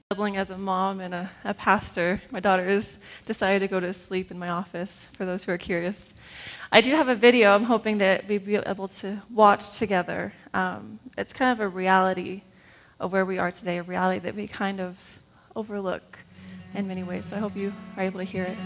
Doubling as a mom and a pastor. My daughter has decided to go to sleep in my office, for those who are curious. I do have a video I'm hoping that we'll be able to watch together. It's kind of a reality of where we are today, a reality that we kind of overlook in many ways. So I hope you are able to hear it.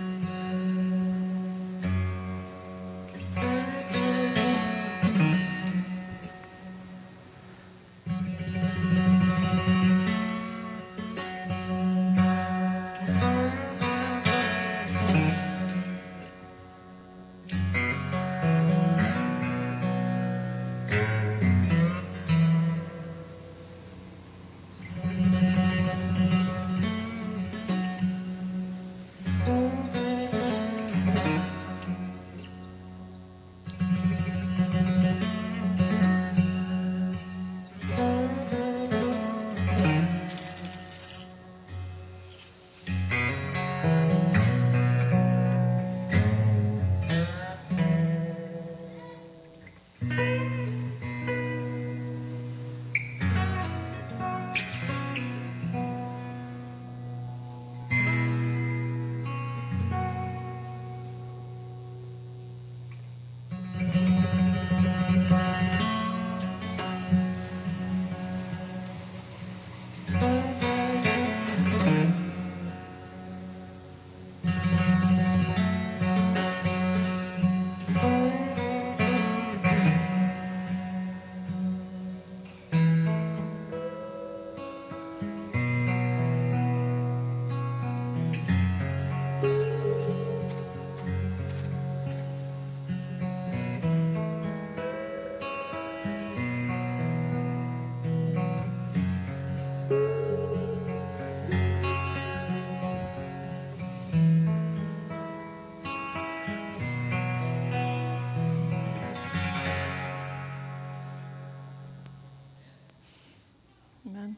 Amen.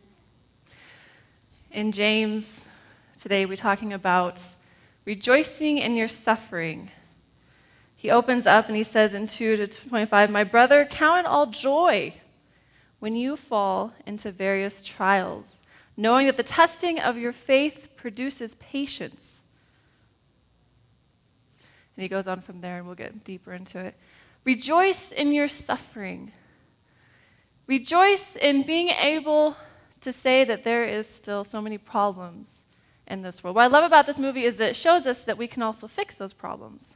In James, today we're talking about rejoicing in your suffering. He opens up and he says in 2-25, "My brother, count it all joy when you fall into various trials, knowing that the testing of your faith produces patience." And he goes on from there, and we'll get deeper into it. Rejoice in your suffering. Rejoice in being able to say that there is still so many problems in this world. What I love about this movie is that it shows us that we can also fix those problems.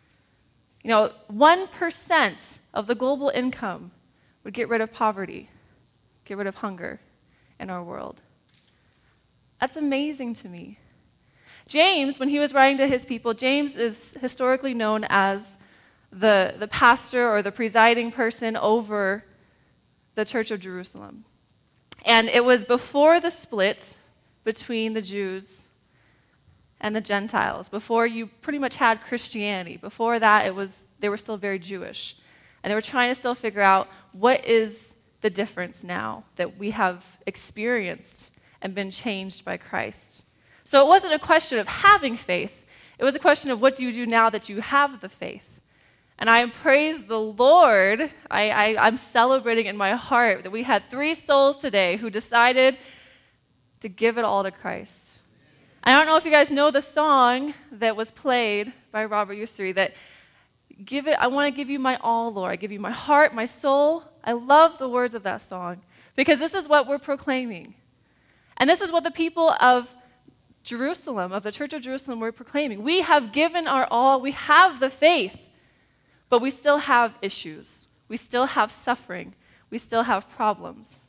1% of the global income would get rid of poverty, get rid of hunger in our world. That's amazing to me. James, when he was writing to his people, James is historically known as the pastor or the presiding person over the Church of Jerusalem. And it was before the split between the Jews and the Gentiles, before you pretty much had Christianity. Before that, they were still very Jewish. And they were trying to still figure out what is the difference now that we have experienced and been changed by Christ. So it wasn't a question of having faith. It was a question of what do you do now that you have the faith. And I praise the Lord. I'm celebrating in my heart that we had 3 souls today who decided to give it all to Christ. I don't know if you guys know the song that was played by Robert Ussery, that I want to give you my all, Lord. I give you my heart, my soul. I love the words of that song because this is what we're proclaiming. And this is what the people of Jerusalem, of the Church of Jerusalem, were proclaiming. We have given our all. We have the faith. But we still have issues. We still have suffering. We still have problems.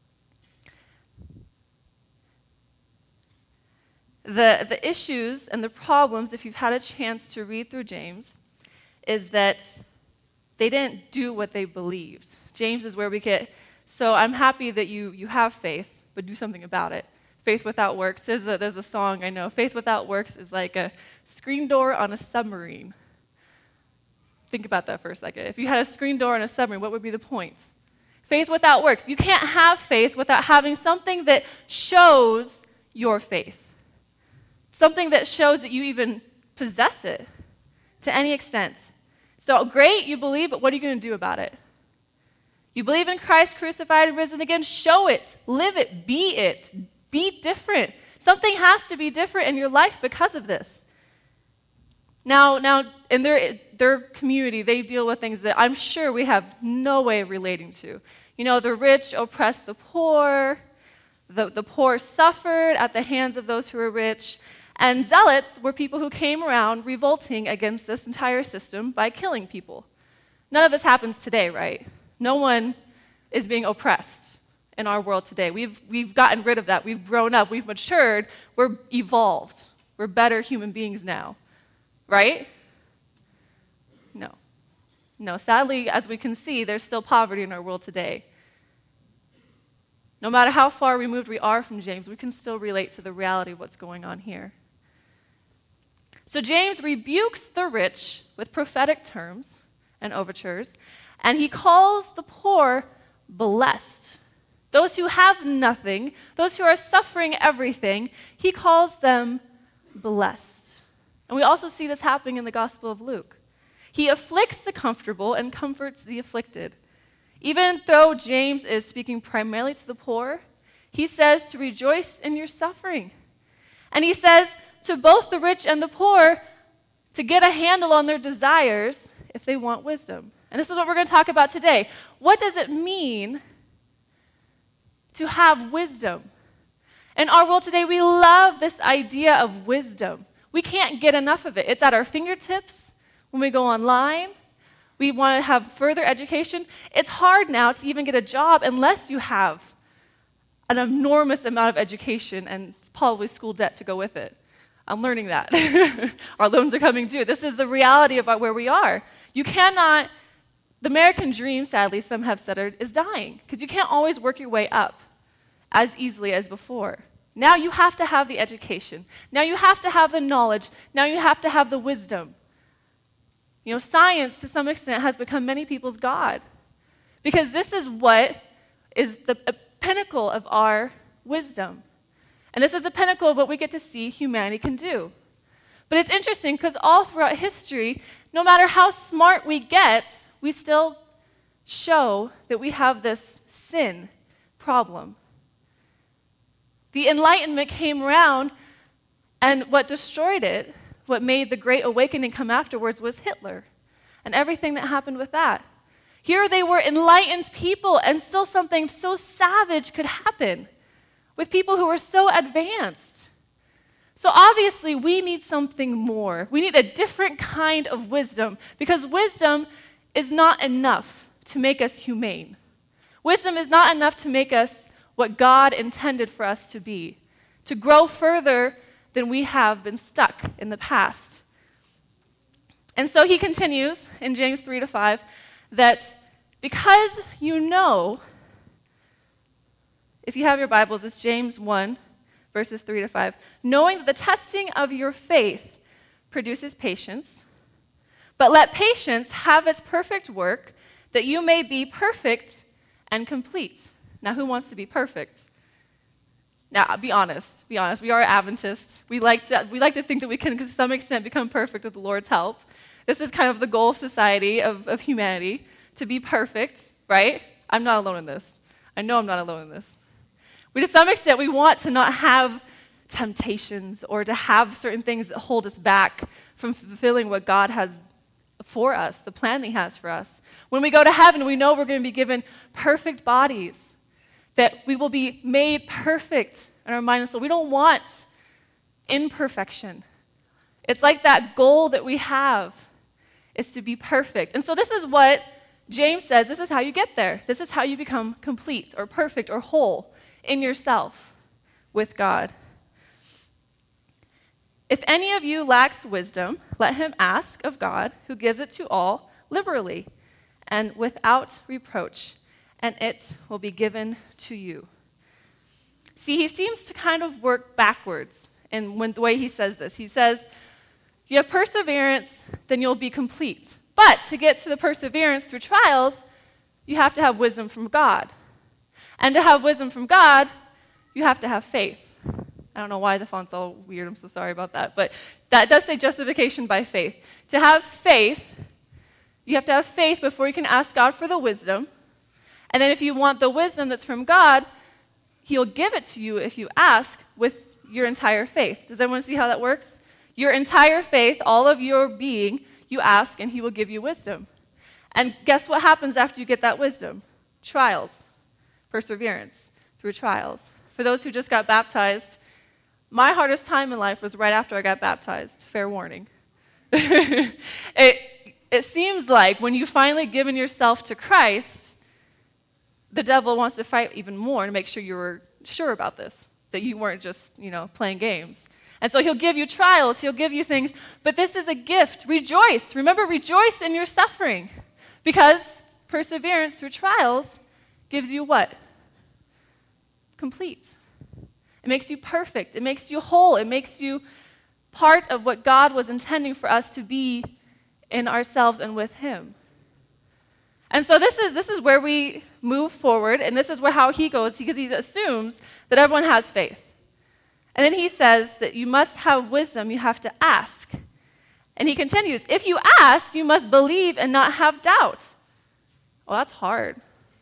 The issues and the problems, if you've had a chance to read through James, is that they didn't do what they believed. James is where we get, so I'm happy that you have faith, but do something about it. Faith without works. There's a song I know. Faith without works is like a screen door on a submarine. Think about that for a second. If you had a screen door on a submarine, what would be the point? Faith without works. You can't have faith without having something that shows your faith. Something that shows that you even possess it to any extent. So great, you believe, but what are you going to do about it? You believe in Christ crucified and risen again? Show it. Live it. Be different. Something has to be different in your life because of this. Now, in their community, they deal with things that I'm sure we have no way of relating to. You know, the rich oppress the poor, the poor suffered at the hands of those who were rich, and zealots were people who came around revolting against this entire system by killing people. None of this happens today, right? No one is being oppressed in our world today. We've gotten rid of that. We've grown up. We've matured. We're evolved. We're better human beings now, right? No. Sadly, as we can see, there's still poverty in our world today. No matter how far removed we are from James, we can still relate to the reality of what's going on here. So James rebukes the rich with prophetic terms and overtures, and he calls the poor blessed. Those who have nothing, those who are suffering everything, he calls them blessed. And we also see this happening in the Gospel of Luke. He afflicts the comfortable and comforts the afflicted. Even though James is speaking primarily to the poor, he says to rejoice in your suffering. And he says to both the rich and the poor to get a handle on their desires if they want wisdom. And this is what we're going to talk about today. What does it mean to have wisdom? In our world today, we love this idea of wisdom. We can't get enough of it. It's at our fingertips when we go online. We want to have further education. It's hard now to even get a job unless you have an enormous amount of education and probably school debt to go with it. I'm learning that. Our loans are coming due. This is the reality about where we are. You cannot, the American dream, sadly, some have said, is dying because you can't always work your way up as easily as before. Now you have to have the education. Now you have to have the knowledge. Now you have to have the wisdom. You know, science, to some extent, has become many people's God because this is what is the pinnacle of our wisdom. And this is the pinnacle of what we get to see humanity can do. But it's interesting because all throughout history, no matter how smart we get, we still show that we have this sin problem. The Enlightenment came around, and what destroyed it, what made the Great Awakening come afterwards, was Hitler and everything that happened with that. Here they were enlightened people, and still something so savage could happen with people who were so advanced. So obviously, we need something more. We need a different kind of wisdom, because wisdom is not enough to make us humane. Wisdom is not enough to make us what God intended for us to be, to grow further than we have been stuck in the past. And so he continues in James 3-5 that because you know, if you have your Bibles, it's James 1, verses 3-5, knowing that the testing of your faith produces patience, but let patience have its perfect work, that you may be perfect and complete. Now, who wants to be perfect? Now, be honest. We are Adventists. We like to think that we can, to some extent, become perfect with the Lord's help. This is kind of the goal of society, of humanity, to be perfect, right? I'm not alone in this. I know I'm not alone in this. To some extent, we want to not have temptations or to have certain things that hold us back from fulfilling what God has for us, the plan that He has for us. When we go to heaven, we know we're going to be given perfect bodies, that we will be made perfect in our mind and soul. We don't want imperfection. It's like that goal that we have is to be perfect. And so this is what James says, this is how you get there. This is how you become complete or perfect or whole in yourself with God. If any of you lacks wisdom, let him ask of God, who gives it to all liberally and without reproach, and it will be given to you. See, he seems to kind of work backwards in the way he says this. He says, you have perseverance, then you'll be complete. But to get to the perseverance through trials, you have to have wisdom from God. And to have wisdom from God, you have to have faith. I don't know why the font's all weird. I'm so sorry about that. But that does say justification by faith. To have faith, you have to have faith before you can ask God for the wisdom. And then if you want the wisdom that's from God, He'll give it to you if you ask with your entire faith. Does everyone see how that works? Your entire faith, all of your being, you ask and he will give you wisdom. And guess what happens after you get that wisdom? Trials, perseverance through trials. For those who just got baptized, my hardest time in life was right after I got baptized. Fair warning. It seems like when you've finally given yourself to Christ, the devil wants to fight even more to make sure you were sure about this, that you weren't just, playing games. And so he'll give you trials, he'll give you things, but this is a gift. Rejoice. Remember, rejoice in your suffering, because perseverance through trials gives you what? Complete. It makes you perfect. It makes you whole. It makes you part of what God was intending for us to be in ourselves and with him. And so this is where we move forward, and this is how he goes, because he assumes that everyone has faith. And then he says that you must have wisdom, you have to ask. And he continues, if you ask, you must believe and not have doubt. Well, that's hard.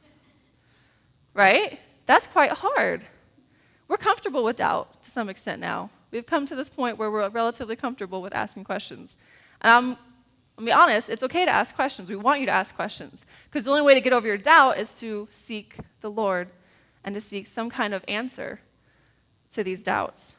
Right? That's quite hard. We're comfortable with doubt to some extent now. We've come to this point where we're relatively comfortable with asking questions. And I'll be honest, it's okay to ask questions. We want you to ask questions, because the only way to get over your doubt is to seek the Lord and to seek some kind of answer to these doubts.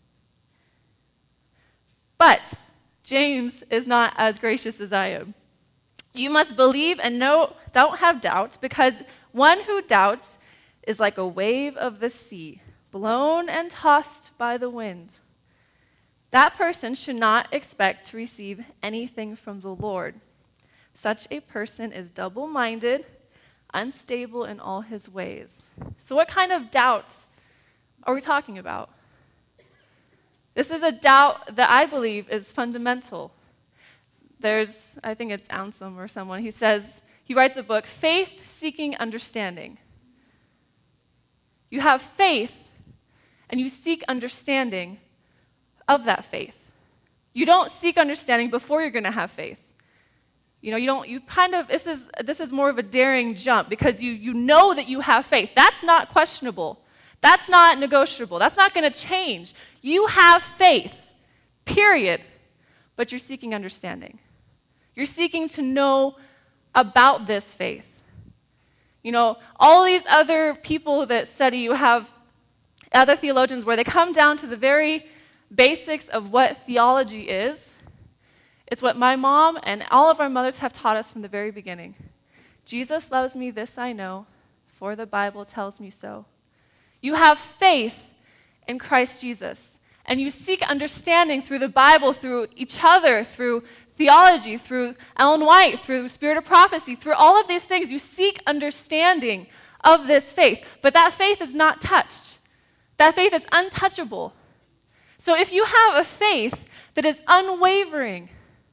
But James is not as gracious as I am. You must believe and don't have doubts, because one who doubts is like a wave of the sea, blown and tossed by the wind. That person should not expect to receive anything from the Lord. Such a person is double-minded, unstable in all his ways. So what kind of doubts are we talking about? This is a doubt that I believe is fundamental. I think it's Anselm or someone, he writes a book, Faith Seeking Understanding. You have faith, and you seek understanding of that faith. You don't seek understanding before you're going to have faith. This is more of a daring jump, because you know that you have faith. That's not questionable. That's not negotiable. That's not going to change. You have faith, period. But you're seeking understanding. You're seeking to know about this faith. All these other people that study, you have other theologians where they come down to the very basics of what theology is. It's what my mom and all of our mothers have taught us from the very beginning. Jesus loves me, this I know, for the Bible tells me so. You have faith in Christ Jesus, and you seek understanding through the Bible, through each other, through theology, through Ellen White, through the spirit of prophecy, through all of these things. You seek understanding of this faith, but that faith is not touched. That faith is untouchable. So if you have a faith that is unwavering,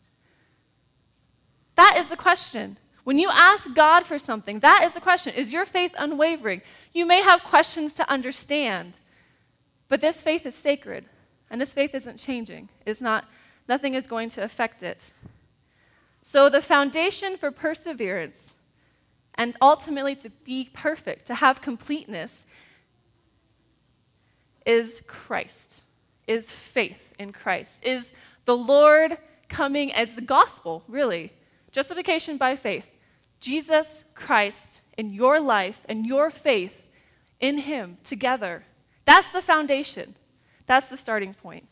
that is the question. When you ask God for something, that is the question. Is your faith unwavering? You may have questions to understand, but this faith is sacred, and this faith isn't changing. Nothing is going to affect it. So the foundation for perseverance, and ultimately to be perfect, to have completeness, is Christ, is faith in Christ, is the Lord coming as the gospel, really. Justification by faith. Jesus Christ in your life and your faith in him together. That's the foundation. That's the starting point.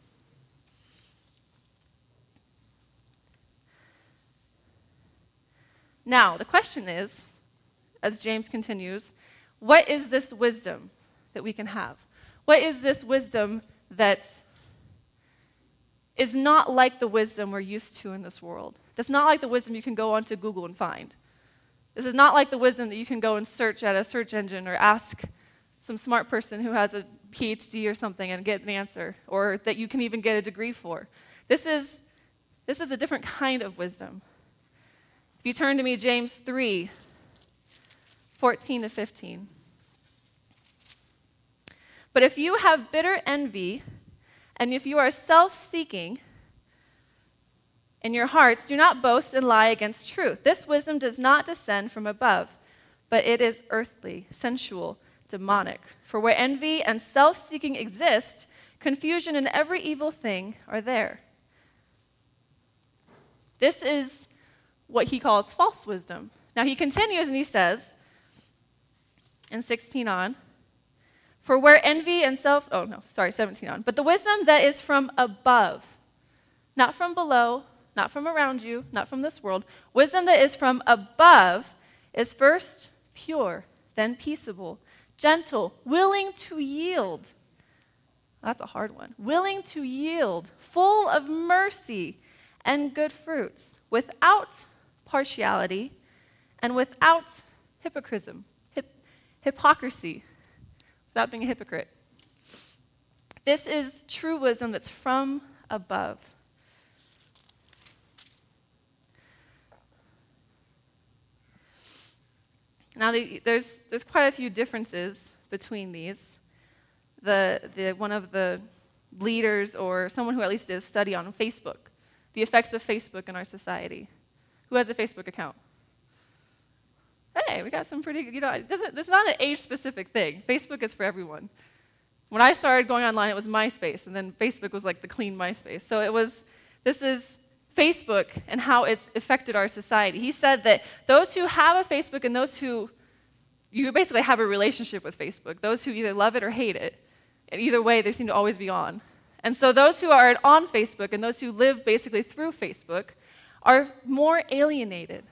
Now, the question is, as James continues, what is this wisdom that we can have? What is this wisdom that is not like the wisdom we're used to in this world? That's not like the wisdom you can go onto Google and find. This is not like the wisdom that you can go and search at a search engine or ask some smart person who has a PhD or something and get an answer, or that you can even get a degree for. This is a different kind of wisdom. If you turn to me, James 3, 14 to 15. But if you have bitter envy, and if you are self-seeking in your hearts, do not boast and lie against truth. This wisdom does not descend from above, but it is earthly, sensual, demonic. For where envy and self-seeking exist, Confusion and every evil thing are there. This is what he calls false wisdom. Now he continues and he says, in 16 on, for where envy and 17 on. But the wisdom that is from above, not from below, not from around you, not from this world. Wisdom that is from above is first pure, then peaceable, gentle, willing to yield. That's a hard one. Willing to yield, full of mercy and good fruits, without partiality and without hypocrisy, without being a hypocrite. This is true wisdom that's from above. Now, there's quite a few differences between these. One of the leaders, or someone who at least did a study on Facebook, the effects of Facebook in our society. Who has a Facebook account? Hey, we got some pretty, it's not an age-specific thing. Facebook is for everyone. When I started going online, it was MySpace, and then Facebook was like the clean MySpace. So this is Facebook and how it's affected our society. He said that those who have a Facebook and those who, you basically have a relationship with Facebook, those who either love it or hate it, and either way, they seem to always be on. And so those who are on Facebook and those who live basically through Facebook are more alienated.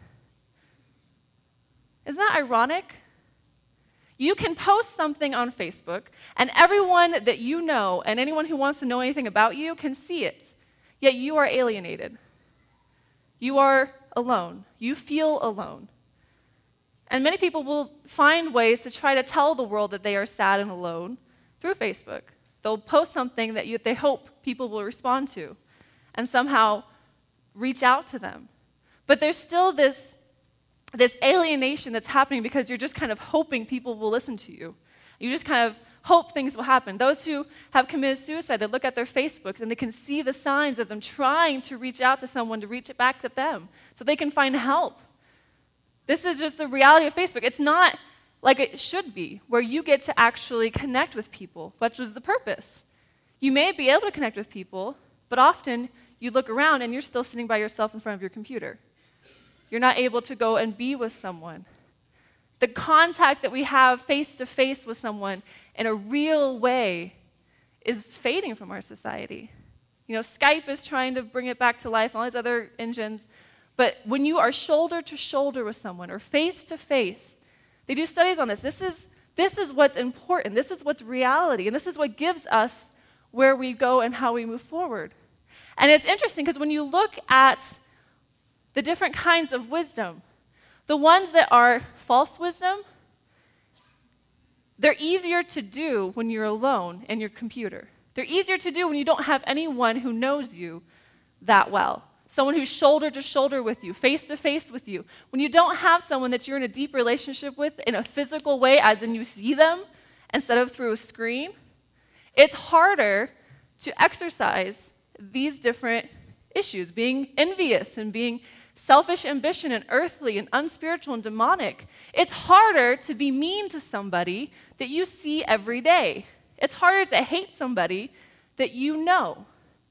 Isn't that ironic? You can post something on Facebook, and everyone that you know and anyone who wants to know anything about you can see it, yet you are alienated. You are alone. You feel alone. And many people will find ways to try to tell the world that they are sad and alone through Facebook. They'll post something that they hope people will respond to and somehow reach out to them. But there's still this alienation that's happening because you're just kind of hoping people will listen to you. You just kind of hope things will happen. Those who have committed suicide, they look at their Facebooks and they can see the signs of them trying to reach out to someone to reach it back at them so they can find help. This is just the reality of Facebook. It's not like it should be, where you get to actually connect with people, which was the purpose. You may be able to connect with people, but often you look around and you're still sitting by yourself in front of your computer. You're not able to go and be with someone. The contact that we have face-to-face with someone in a real way is fading from our society. Skype is trying to bring it back to life, and all these other engines. But when you are shoulder to shoulder with someone or face to face, they do studies on this. This is what's important. This is what's reality. And this is what gives us where we go and how we move forward. And it's interesting because when you look at the different kinds of wisdom, the ones that are false wisdom, they're easier to do when you're alone in your computer. They're easier to do when you don't have anyone who knows you that well. Someone who's shoulder to shoulder with you, face to face with you. When you don't have someone that you're in a deep relationship with in a physical way, as in you see them, instead of through a screen, it's harder to exercise these different issues, being envious and being selfish ambition and earthly and unspiritual and demonic. It's harder to be mean to somebody that you see every day. It's harder to hate somebody that you know.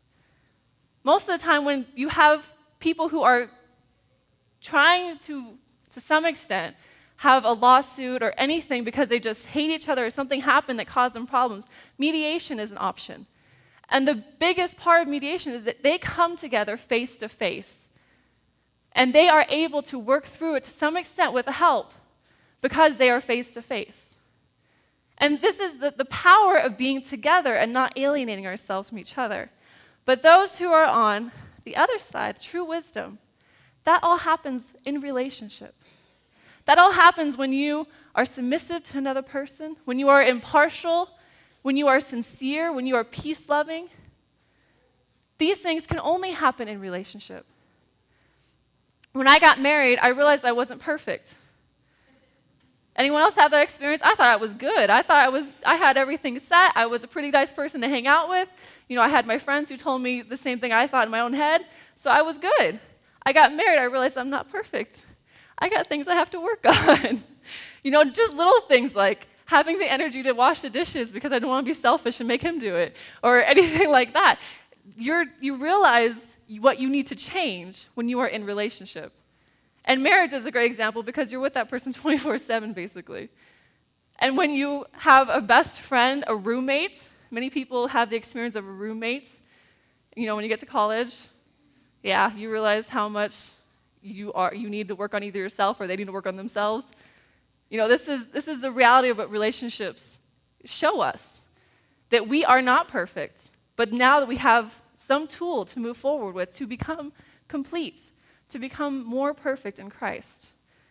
Most of the time when you have people who are trying to some extent, have a lawsuit or anything because they just hate each other or something happened that caused them problems, mediation is an option. And the biggest part of mediation is that they come together face to face. And they are able to work through it to some extent with help because they are face to face. And this is the power of being together and not alienating ourselves from each other. But those who are on the other side, true wisdom, that all happens in relationship. That all happens when you are submissive to another person, when you are impartial, when you are sincere, when you are peace-loving. These things can only happen in relationship. When I got married, I realized I wasn't perfect. Anyone else have that experience? I thought I was good. I thought I had everything set. I was a pretty nice person to hang out with. I had my friends who told me the same thing I thought in my own head, so I was good. I got married, I realized I'm not perfect. I got things I have to work on. Just little things like having the energy to wash the dishes because I don't want to be selfish and make him do it, or anything like that. You realize what you need to change when you are in relationship. And marriage is a great example because you're with that person 24/7, basically. And when you have a best friend, a roommate, many people have the experience of a roommate. When you get to college, you realize how much you need to work on either yourself or they need to work on themselves. This is the reality of what relationships show us, that we are not perfect, but now that we have some tool to move forward with to become complete, to become more perfect in Christ.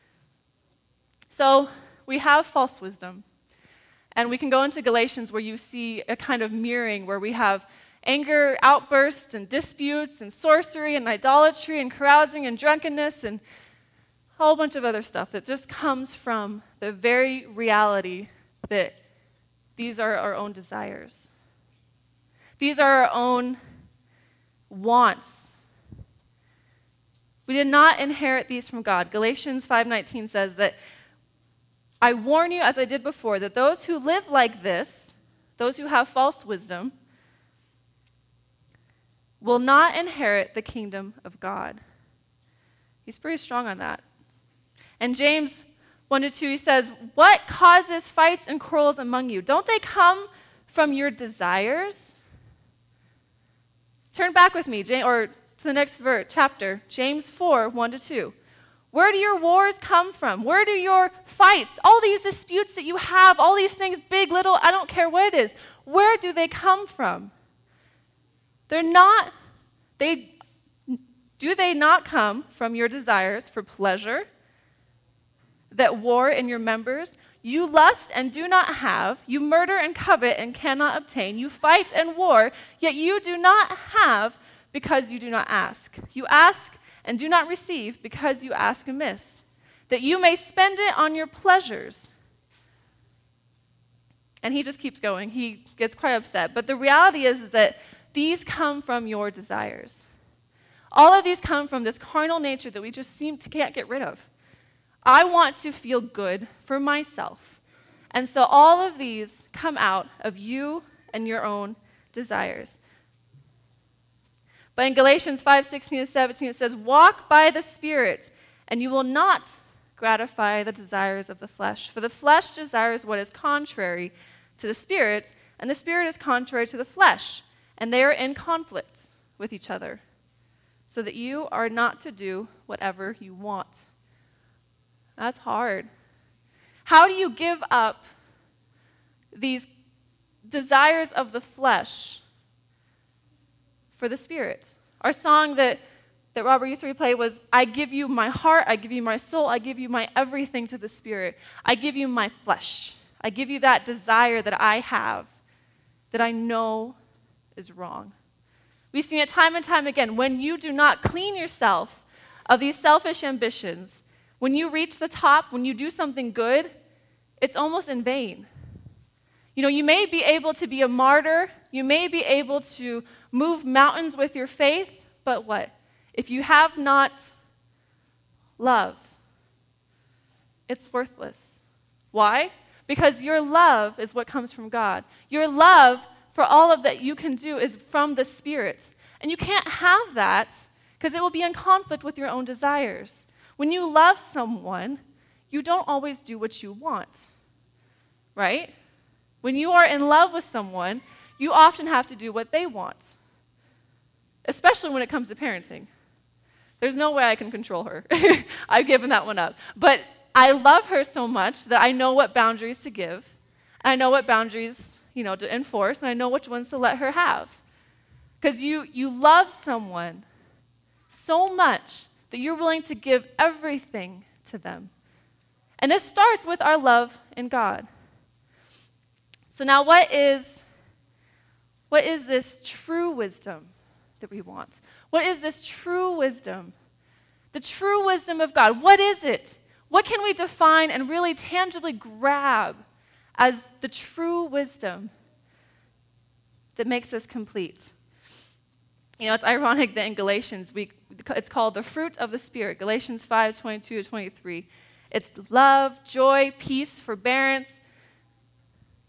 So we have false wisdom, and we can go into Galatians where you see a kind of mirroring where we have anger outbursts and disputes and sorcery and idolatry and carousing and drunkenness and a whole bunch of other stuff that just comes from the very reality that these are our own desires. These are our own wants. We did not inherit these from God. Galatians 5:19 says that, I warn you, as I did before, that those who live like this, those who have false wisdom, will not inherit the kingdom of God. He's pretty strong on that. And James 1-2, he says, what causes fights and quarrels among you? Don't they come from your desires? Turn back with me, or to the next chapter, James 4:1-2. Where do your wars come from? Where do your fights, all these disputes that you have, all these things, big, little, I don't care what it is, where do they come from? Do they not come from your desires for pleasure that war in your members? You lust and do not have. You murder and covet and cannot obtain. You fight and war, yet you do not have because you do not ask. You ask and do not receive because you ask amiss, that you may spend it on your pleasures. And he just keeps going. He gets quite upset. But the reality is that these come from your desires. All of these come from this carnal nature that we just can't get rid of. I want to feel good for myself. And so all of these come out of you and your own desires. But in Galatians 5:16-17, it says, walk by the Spirit, and you will not gratify the desires of the flesh. For the flesh desires what is contrary to the Spirit, and the Spirit is contrary to the flesh, and they are in conflict with each other, so that you are not to do whatever you want. That's hard. How do you give up these desires of the flesh for the Spirit? Our song that Robert used to replay was, I give you my heart, I give you my soul, I give you my everything to the Spirit. I give you my flesh. I give you that desire that I have, that I know is wrong. We've seen it time and time again. When you do not clean yourself of these selfish ambitions, when you reach the top, when you do something good, it's almost in vain. You may be able to be a martyr, you may be able to move mountains with your faith, but what? If you have not love, it's worthless. Why? Because your love is what comes from God. Your love for all of that you can do is from the Spirit. And you can't have that because it will be in conflict with your own desires. When you love someone, you don't always do what you want, right? When you are in love with someone, you often have to do what they want, especially when it comes to parenting. There's no way I can control her. I've given that one up. But I love her so much that I know what boundaries to give, and I know what boundaries, to enforce, and I know which ones to let her have. Because you love someone so much that you're willing to give everything to them. And this starts with our love in God. So now what is this true wisdom that we want? What is this true wisdom? The true wisdom of God. What is it? What can we define and really tangibly grab as the true wisdom that makes us complete? It's ironic that in Galatians, it's called the fruit of the Spirit, Galatians 5:22-23. It's love, joy, peace, forbearance,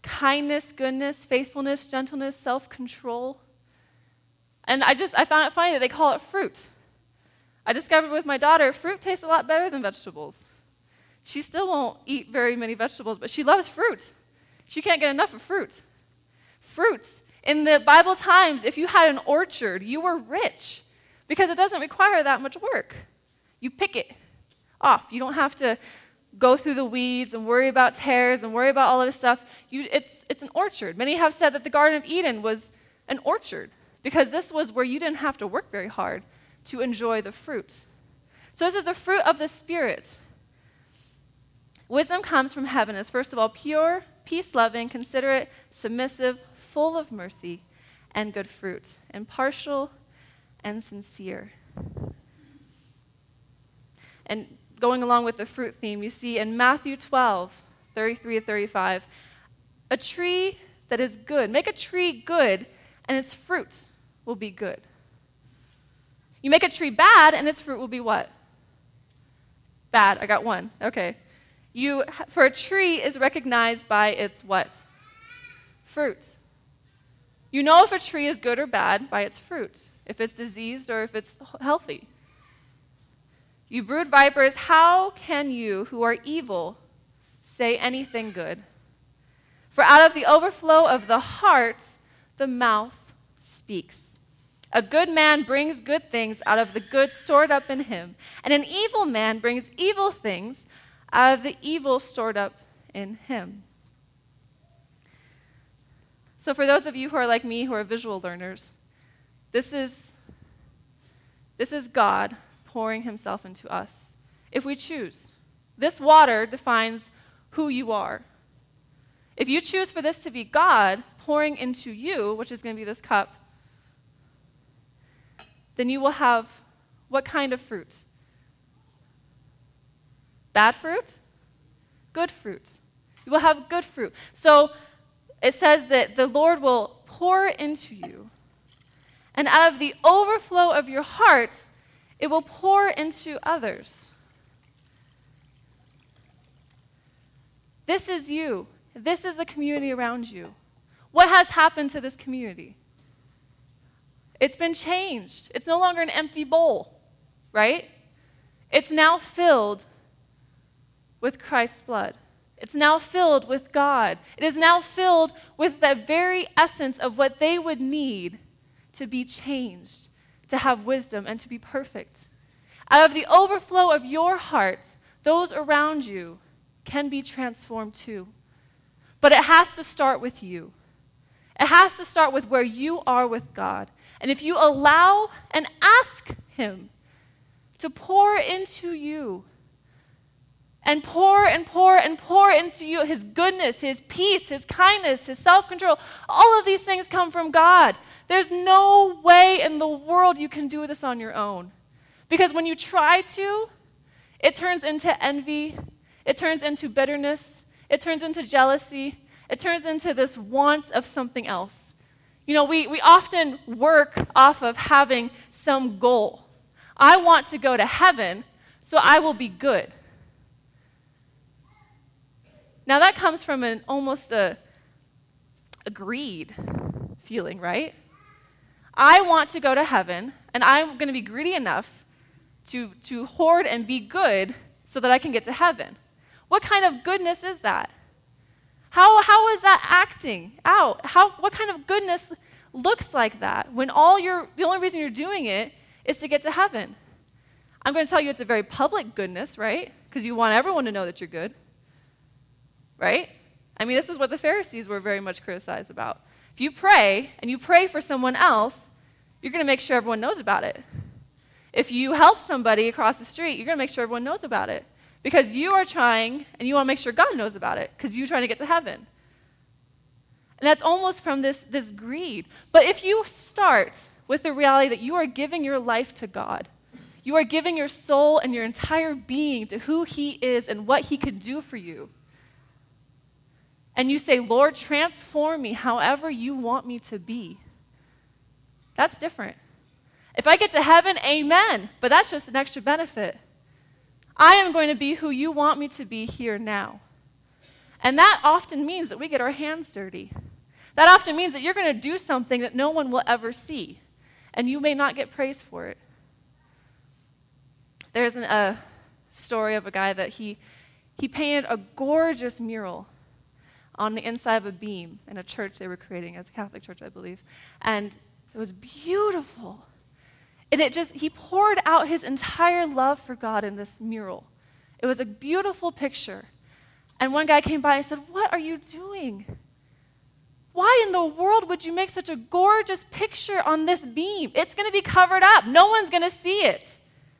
kindness, goodness, faithfulness, gentleness, self-control. And I found it funny that they call it fruit. I discovered with my daughter, fruit tastes a lot better than vegetables. She still won't eat very many vegetables, but she loves fruit. She can't get enough of fruit. Fruits. In the Bible times, if you had an orchard, you were rich because it doesn't require that much work. You pick it off. You don't have to go through the weeds and worry about tares and worry about all of this stuff. It's an orchard. Many have said that the Garden of Eden was an orchard because this was where you didn't have to work very hard to enjoy the fruit. So this is the fruit of the Spirit. Wisdom comes from heaven as, first of all, pure, peace-loving, considerate, submissive, full of mercy and good fruit, impartial and sincere. And going along with the fruit theme, you see in Matthew 12, 33 to 35, a tree that is good. Make a tree good, and its fruit will be good. You make a tree bad, and its fruit will be what? Bad. I got one. Okay. For a tree is recognized by its what? Fruit. You know if a tree is good or bad by its fruit, if it's diseased or if it's healthy. You brood vipers, how can you, who are evil, say anything good? For out of the overflow of the heart, the mouth speaks. A good man brings good things out of the good stored up in him, and an evil man brings evil things out of the evil stored up in him. So for those of you who are like me, who are visual learners, this is God pouring himself into us, if we choose. This water defines who you are. If you choose for this to be God pouring into you, which is going to be this cup, then you will have what kind of fruit? Bad fruit? Good fruit. You will have good fruit. So it says that the Lord will pour into you, and out of the overflow of your heart, it will pour into others. This is you. This is the community around you. What has happened to this community? It's been changed. It's no longer an empty bowl, right? It's now filled with Christ's blood. It's now filled with God. It is now filled with the very essence of what they would need to be changed, to have wisdom, and to be perfect. Out of the overflow of your heart, those around you can be transformed too. But it has to start with you. It has to start with where you are with God. And if you allow and ask him to pour into you, and pour and pour and pour into you his goodness, his peace, his kindness, his self-control, all of these things come from God. There's no way in the world you can do this on your own. Because when you try to, it turns into envy, it turns into bitterness, it turns into jealousy, it turns into this want of something else. You know, we often work off of having some goal. I want to go to heaven, so I will be good. Now that comes from almost a greed feeling, right? I want to go to heaven, and I'm going to be greedy enough to hoard and be good so that I can get to heaven. What kind of goodness is that? How is that acting out? What kind of goodness looks like that when the only reason you're doing it is to get to heaven? I'm going to tell you it's a very public goodness, right? Because you want everyone to know that you're good. Right? I mean, this is what the Pharisees were very much criticized about. If you pray, and you pray for someone else, you're going to make sure everyone knows about it. If you help somebody across the street, you're going to make sure everyone knows about it. Because you are trying, and you want to make sure God knows about it, because you're trying to get to heaven. And that's almost from this greed. But if you start with the reality that you are giving your life to God, you are giving your soul and your entire being to who he is and what he can do for you, and you say, Lord, transform me however you want me to be, that's different. If I get to heaven, amen, but that's just an extra benefit. I am going to be who you want me to be here now. And that often means that we get our hands dirty. That often means that you're going to do something that no one will ever see, and you may not get praise for it. There's a story of a guy that he painted a gorgeous mural on the inside of a beam in a church they were creating, as a Catholic church, I believe. And it was beautiful. And he poured out his entire love for God in this mural. It was a beautiful picture. And one guy came by and said, "What are you doing? Why in the world would you make such a gorgeous picture on this beam? It's going to be covered up. No one's going to see it."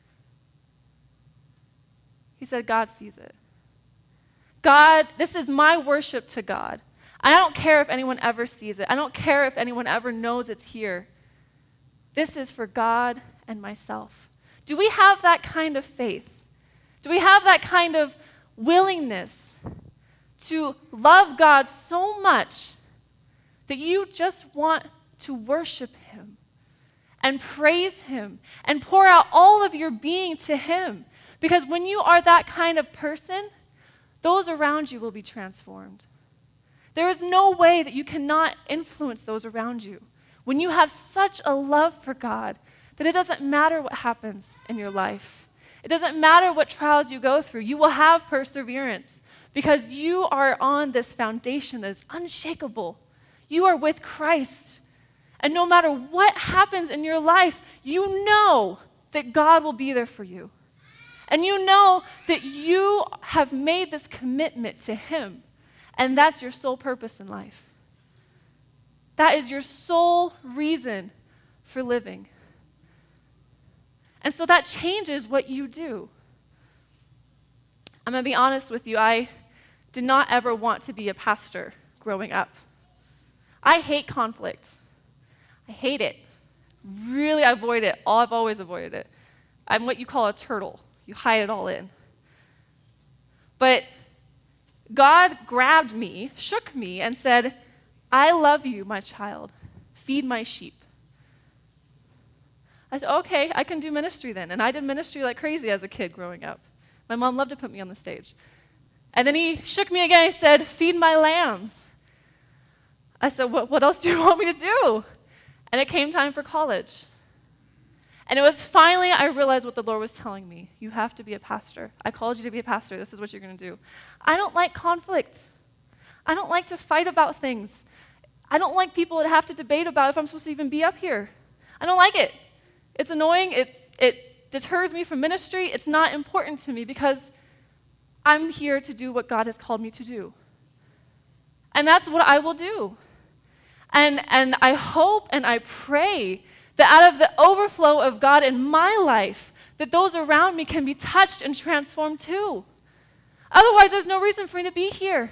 He said, "God sees it. God, this is my worship to God. I don't care if anyone ever sees it. I don't care if anyone ever knows it's here. This is for God and myself." Do we have that kind of faith? Do we have that kind of willingness to love God so much that you just want to worship him and praise him and pour out all of your being to him? Because when you are that kind of person, those around you will be transformed. There is no way that you cannot influence those around you when you have such a love for God that it doesn't matter what happens in your life. It doesn't matter what trials you go through. You will have perseverance because you are on this foundation that is unshakable. You are with Christ. And no matter what happens in your life, you know that God will be there for you. And you know that you have made this commitment to him. And that's your sole purpose in life. That is your sole reason for living. And so that changes what you do. I'm going to be honest with you. I did not ever want to be a pastor growing up. I hate conflict. I hate it. Really avoid it. I've always avoided it. I'm what you call a turtle. You hide it all in. But God grabbed me, shook me, and said, "I love you, my child. Feed my sheep." I said, "Okay, I can do ministry then." And I did ministry like crazy as a kid growing up. My mom loved to put me on the stage. And then he shook me again and said, "Feed my lambs." I said, what else do you want me to do? And it came time for college. And it was finally, I realized what the Lord was telling me. You have to be a pastor. I called you to be a pastor. This is what you're going to do. I don't like conflict. I don't like to fight about things. I don't like people that have to debate about if I'm supposed to even be up here. I don't like it. It's annoying. It deters me from ministry. It's not important to me because I'm here to do what God has called me to do. And that's what I will do. And I hope and I pray that out of the overflow of God in my life, that those around me can be touched and transformed too. Otherwise, there's no reason for me to be here.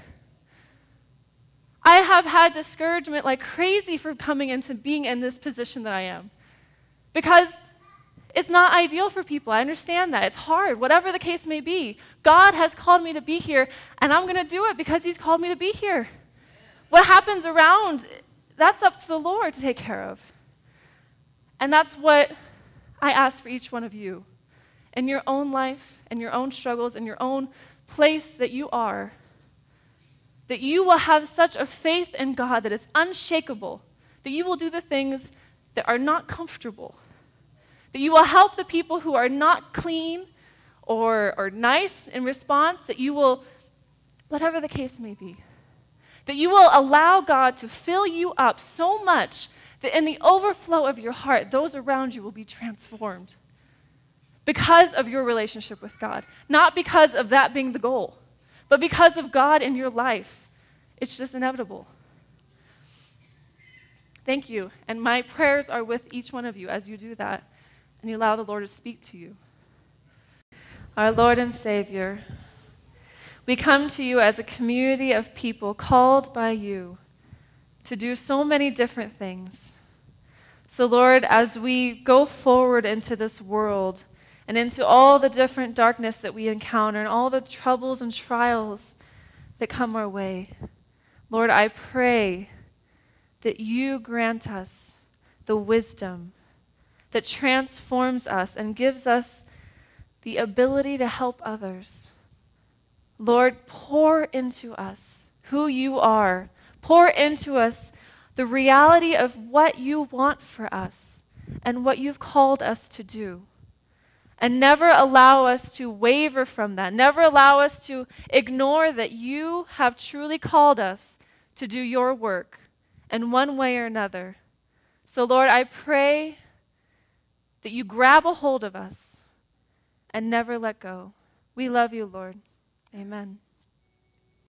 I have had discouragement like crazy for coming into being in this position that I am. Because it's not ideal for people. I understand that. It's hard. Whatever the case may be, God has called me to be here, and I'm going to do it because he's called me to be here. What happens around, that's up to the Lord to take care of. And that's what I ask for each one of you. In your own life, in your own struggles, in your own place that you are, that you will have such a faith in God that is unshakable, that you will do the things that are not comfortable, that you will help the people who are not clean or nice in response, that you will, whatever the case may be, that you will allow God to fill you up so much that in the overflow of your heart, those around you will be transformed because of your relationship with God. Not because of that being the goal, but because of God in your life. It's just inevitable. Thank you. And my prayers are with each one of you as you do that and you allow the Lord to speak to you. Our Lord and Savior, we come to you as a community of people called by you to do so many different things. So, Lord, as we go forward into this world and into all the different darkness that we encounter and all the troubles and trials that come our way, Lord, I pray that you grant us the wisdom that transforms us and gives us the ability to help others. Lord, pour into us who you are. Pour into us the reality of what you want for us and what you've called us to do. And never allow us to waver from that. Never allow us to ignore that you have truly called us to do your work in one way or another. So, Lord, I pray that you grab a hold of us and never let go. We love you, Lord. Amen.